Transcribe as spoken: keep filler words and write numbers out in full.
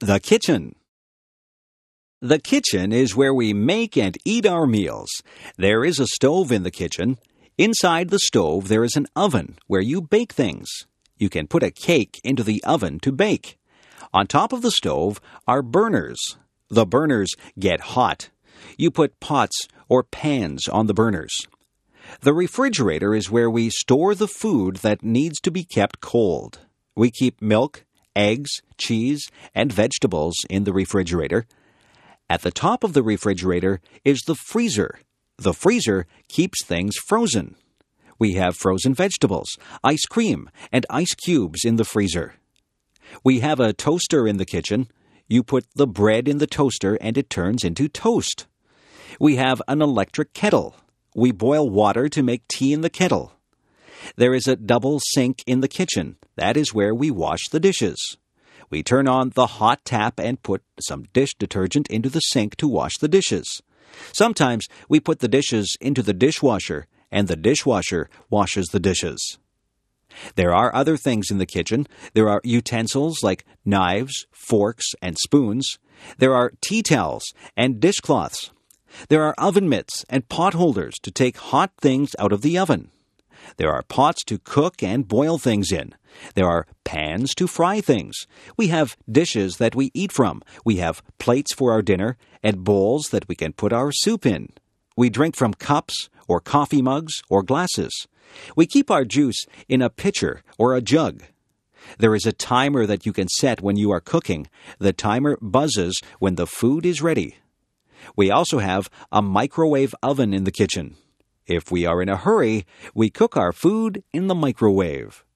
The kitchen. The kitchen is where we make and eat our meals. There is a stove in the kitchen. Inside the stove, there is an oven where you bake things. You can put a cake into the oven to bake. On top of the stove are burners. The burners get hot. You put pots or pans on the burners. The refrigerator is where we store the food that needs to be kept cold. We keep milk, eggs, cheese, and vegetables in the refrigerator. At the top of the refrigerator is the freezer. The freezer keeps things frozen. We have frozen vegetables, ice cream, and ice cubes in the freezer. We have a toaster in the kitchen. You put the bread in the toaster and it turns into toast. We have an electric kettle. We boil water to make tea in the kettle. There is a double sink in the kitchen. That is where we wash the dishes. We turn on the hot tap and put some dish detergent into the sink to wash the dishes. Sometimes we put the dishes into the dishwasher, and the dishwasher washes the dishes. There are other things in the kitchen. There are utensils like knives, forks, and spoons. There are tea towels and dishcloths. There are oven mitts and pot holders to take hot things out of the oven. There are pots to cook and boil things in. There are pans to fry things. We have dishes that we eat from. We have plates for our dinner and bowls that we can put our soup in. We drink from cups or coffee mugs or glasses. We keep our juice in a pitcher or a jug. There is a timer that you can set when you are cooking. The timer buzzes when the food is ready. We also have a microwave oven in the kitchen. If we are in a hurry, we cook our food in the microwave.